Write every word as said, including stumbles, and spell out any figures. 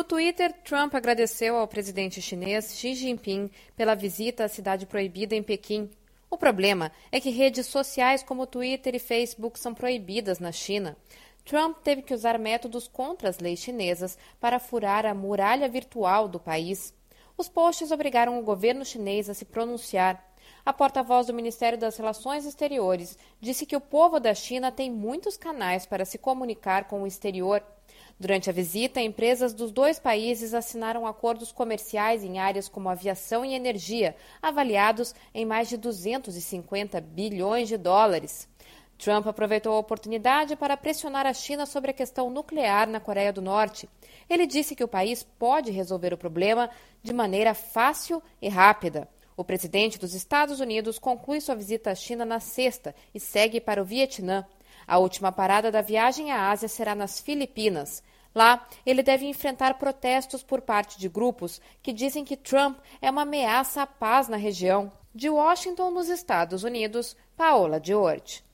No Twitter, Trump agradeceu ao presidente chinês Xi Jinping pela visita à cidade proibida em Pequim. O problema é que redes sociais como Twitter e Facebook são proibidas na China. Trump teve que usar métodos contra as leis chinesas para furar a muralha virtual do país. Os posts obrigaram o governo chinês a se pronunciar. A porta-voz do Ministério das Relações Exteriores disse que o povo da China tem muitos canais para se comunicar com o exterior. Durante a visita, empresas dos dois países assinaram acordos comerciais em áreas como aviação e energia, avaliados em mais de duzentos e cinquenta bilhões de dólares. Trump aproveitou a oportunidade para pressionar a China sobre a questão nuclear na Coreia do Norte. Ele disse que o país pode resolver o problema de maneira fácil e rápida. O presidente dos Estados Unidos conclui sua visita à China na sexta e segue para o Vietnã. A última parada da viagem à Ásia será nas Filipinas. Lá, ele deve enfrentar protestos por parte de grupos que dizem que Trump é uma ameaça à paz na região. De Washington, nos Estados Unidos, Paola Diorti.